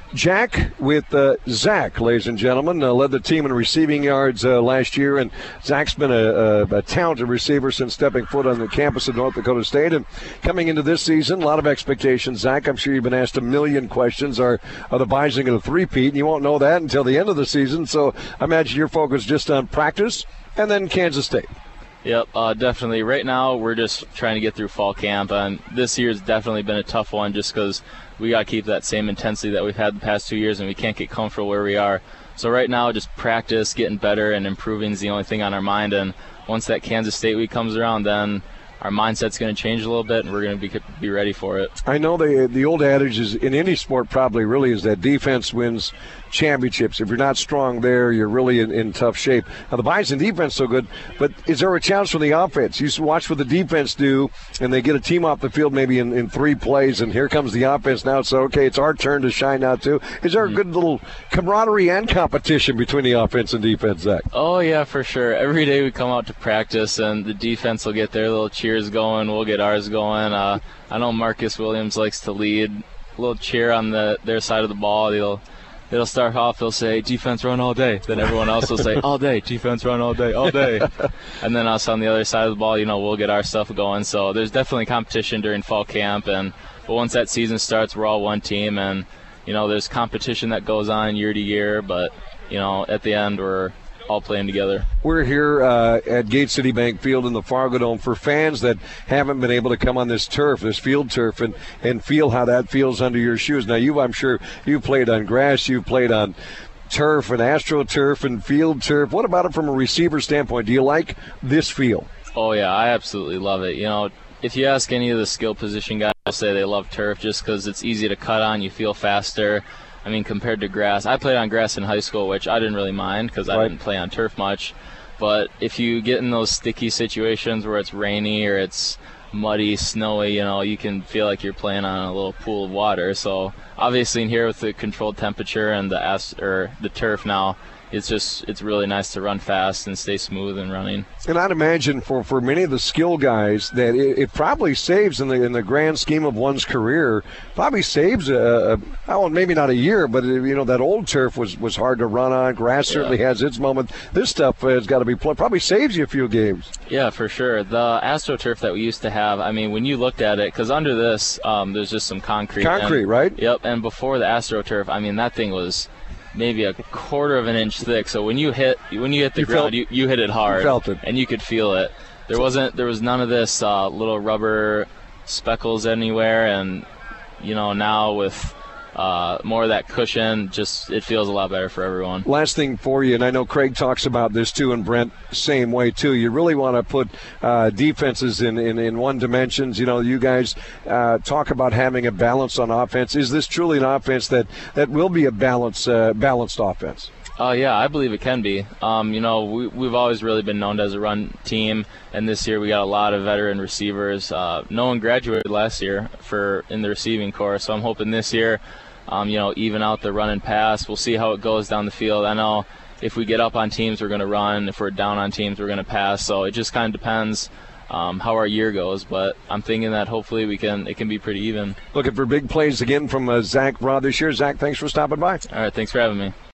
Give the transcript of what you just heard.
Jack with Zach, ladies and gentlemen, led the team in receiving yards last year, and Zach's been a talented receiver since stepping foot on the campus of North Dakota State. And coming into this season, a lot of expectations. Zach, I'm sure you've been asked a million questions. Are the Bison going to three-peat? And you won't know that until the end of the season, so I imagine you're focused just on practice and then Kansas State. Yep, definitely. Right now, we're just trying to get through fall camp, and this year's definitely been a tough one just because we got to keep that same intensity that we've had the past 2 years, and we can't get comfortable where we are. So right now, just practice, getting better, and improving is the only thing on our mind. And once that Kansas State week comes around, then our mindset's going to change a little bit, and we're going to be ready for it. I know the old adage is in any sport probably really is that defense wins championships. If you're not strong there, you're really in tough shape. Now, the Bison defense is so good, but is there a challenge for the offense? You watch what the defense do, and they get a team off the field maybe in 3 plays, and here comes the offense now. So, okay, it's our turn to shine now too. Is there a good little camaraderie and competition between the offense and defense, Zach? Oh, yeah, for sure. Every day we come out to practice, and the defense will get their little cheers going. We'll get ours going. I know Marcus Williams likes to lead. A little cheer on their side of the ball. It'll start off, he'll say, defense run all day. Then everyone else will say, all day, defense run all day, all day. And then us on the other side of the ball, we'll get our stuff going. So there's definitely competition during fall camp. But once that season starts, we're all one team. And, there's competition that goes on year to year. But, at the end, we're all playing together. We're here at Gate City Bank Field in the Fargo Dome for fans that haven't been able to come on this field turf, and feel how that feels under your shoes. Now, I'm sure you played on grass, you played on turf and AstroTurf and field turf. What about it from a receiver standpoint? Do you like this feel? Oh, yeah, I absolutely love it. If you ask any of the skill position guys, they'll say they love turf just because it's easy to cut on, you feel faster. Compared to grass, I played on grass in high school, which I didn't really mind because I didn't play on turf much. But if you get in those sticky situations where it's rainy or it's muddy, snowy, you can feel like you're playing on a little pool of water. So obviously in here with the controlled temperature and the turf now, it's really nice to run fast and stay smooth and running. And I'd imagine for many of the skill guys that it probably saves in the grand scheme of one's career, probably saves maybe not a year, but that old turf was hard to run on. Grass certainly has its moment. This stuff has got to be probably saves you a few games. Yeah, for sure. The AstroTurf that we used to have, when you looked at it, because under this there's just some concrete. Concrete, right? Yep. And before the AstroTurf, that thing was maybe a quarter of an inch thick. So when you hit the ground, you hit it hard. You felt it. And you could feel it. There was none of this little rubber speckles anywhere. And, now with more of that cushion, it feels a lot better for everyone. Last thing for you, and I know Craig talks about this too, and Brent, same way too. You really want to put defenses in one dimensions. You guys talk about having a balance on offense. Is this truly an offense that will be a balanced offense? Yeah, I believe it can be. We've always really been known as a run team, and this year we got a lot of veteran receivers. No one graduated last year in the receiving corps, so I'm hoping this year, even out the run and pass. We'll see how it goes down the field. I know if we get up on teams, we're going to run. If we're down on teams, we're going to pass. So it just kind of depends how our year goes, but I'm thinking that hopefully it can be pretty even. Looking for big plays again from Zach Broad this year. Zach, thanks for stopping by. All right, thanks for having me.